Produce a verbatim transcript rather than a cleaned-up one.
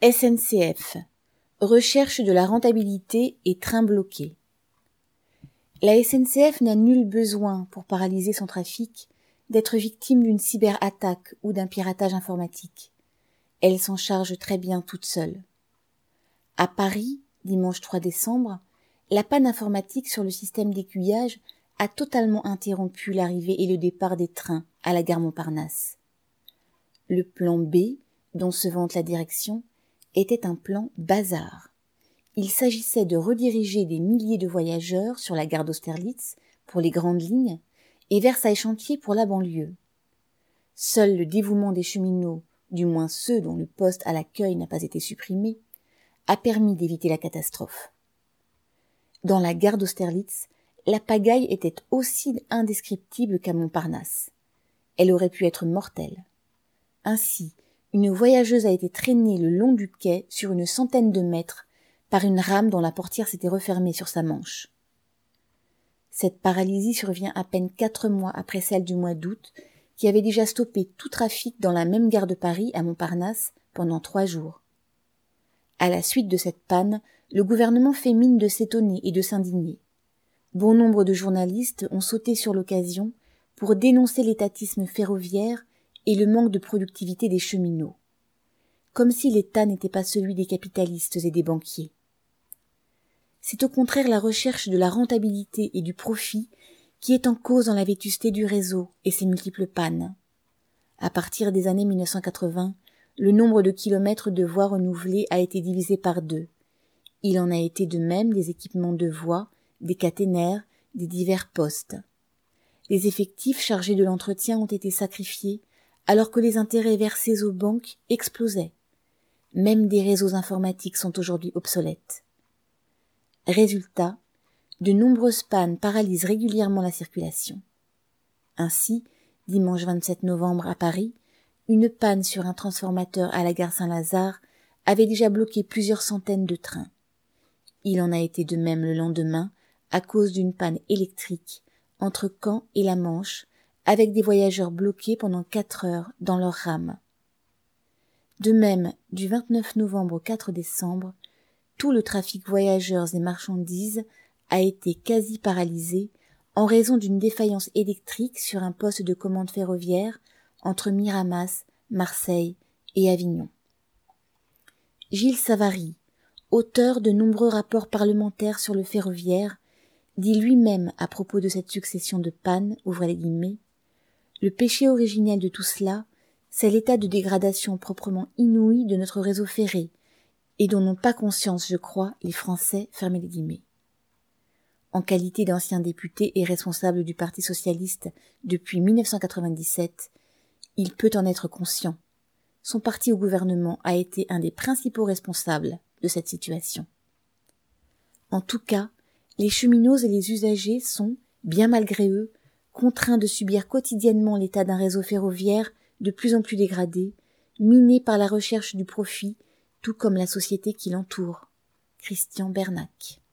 S N C F. Recherche de la rentabilité et train bloqué. La S N C F n'a nul besoin, pour paralyser son trafic, d'être victime d'une cyberattaque ou d'un piratage informatique. Elle s'en charge très bien toute seule. À Paris, dimanche trois décembre, la panne informatique sur le système d'aiguillage a totalement interrompu l'arrivée et le départ des trains à la gare Montparnasse. Le plan B, dont se vante la direction, était un plan bazar. Il s'agissait de rediriger des milliers de voyageurs sur la gare d'Austerlitz pour les grandes lignes et Versailles-Chantier pour la banlieue. Seul le dévouement des cheminots, du moins ceux dont le poste à l'accueil n'a pas été supprimé, a permis d'éviter la catastrophe. Dans la gare d'Austerlitz, la pagaille était aussi indescriptible qu'à Montparnasse. Elle aurait pu être mortelle. Ainsi, une voyageuse a été traînée le long du quai sur une centaine de mètres par une rame dont la portière s'était refermée sur sa manche. Cette paralysie survient à peine quatre mois après celle du mois d'août, qui avait déjà stoppé tout trafic dans la même gare de Paris à Montparnasse pendant trois jours. À la suite de cette panne, le gouvernement fait mine de s'étonner et de s'indigner. Bon nombre de journalistes ont sauté sur l'occasion pour dénoncer l'étatisme ferroviaire et le manque de productivité des cheminots. Comme si l'État n'était pas celui des capitalistes et des banquiers. C'est au contraire la recherche de la rentabilité et du profit qui est en cause dans la vétusté du réseau et ses multiples pannes. À partir des années mille neuf cent quatre-vingts, le nombre de kilomètres de voies renouvelées a été divisé par deux. Il en a été de même des équipements de voies, des caténaires, des divers postes. Les effectifs chargés de l'entretien ont été sacrifiés, alors que les intérêts versés aux banques explosaient. Même des réseaux informatiques sont aujourd'hui obsolètes. Résultat, de nombreuses pannes paralysent régulièrement la circulation. Ainsi, dimanche vingt-sept novembre à Paris, une panne sur un transformateur à la gare Saint-Lazare avait déjà bloqué plusieurs centaines de trains. Il en a été de même le lendemain à cause d'une panne électrique entre Caen et la Manche, avec des voyageurs bloqués pendant quatre heures dans leur rame. De même, du vingt-neuf novembre au quatre décembre, tout le trafic voyageurs et marchandises a été quasi paralysé en raison d'une défaillance électrique sur un poste de commande ferroviaire entre Miramas, Marseille et Avignon. Gilles Savary, auteur de nombreux rapports parlementaires sur le ferroviaire, dit lui-même à propos de cette succession de pannes, ouvrez les guillemets, « Le péché originel de tout cela, c'est l'état de dégradation proprement inouï de notre réseau ferré, et dont n'ont pas conscience, je crois, les Français, fermez les guillemets. » En qualité d'ancien député et responsable du Parti socialiste depuis mille neuf cent quatre-vingt-dix-sept, il peut en être conscient. Son parti au gouvernement a été un des principaux responsables de cette situation. En tout cas, les cheminots et les usagers sont, bien malgré eux, contraints de subir quotidiennement l'état d'un réseau ferroviaire de plus en plus dégradé, miné par la recherche du profit, tout comme la société qui l'entoure. Christian Bernac.